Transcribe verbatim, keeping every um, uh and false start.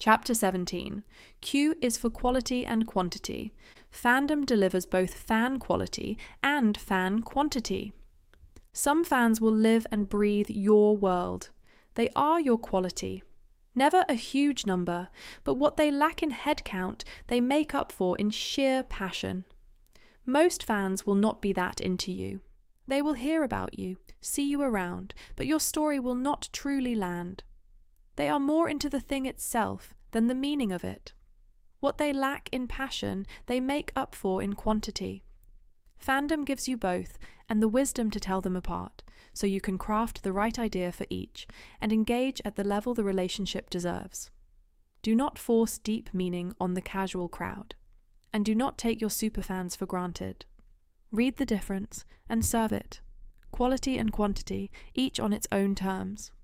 Chapter seventeen. Q is for quality and quantity. Fandom delivers both fan quality and fan quantity. Some fans will live and breathe your world. They are your quality. Never a huge number, but what they lack in head count, they make up for in sheer passion. Most fans will not be that into you. They will hear about you, see you around, but your story will not truly land. They are more into the thing itself than the meaning of it. What they lack in passion, they make up for in quantity. Fandom gives you both, and the wisdom to tell them apart, so you can craft the right idea for each, and engage at the level the relationship deserves. Do not force deep meaning on the casual crowd, and do not take your superfans for granted. Read the difference, and serve it. Quality and quantity, each on its own terms.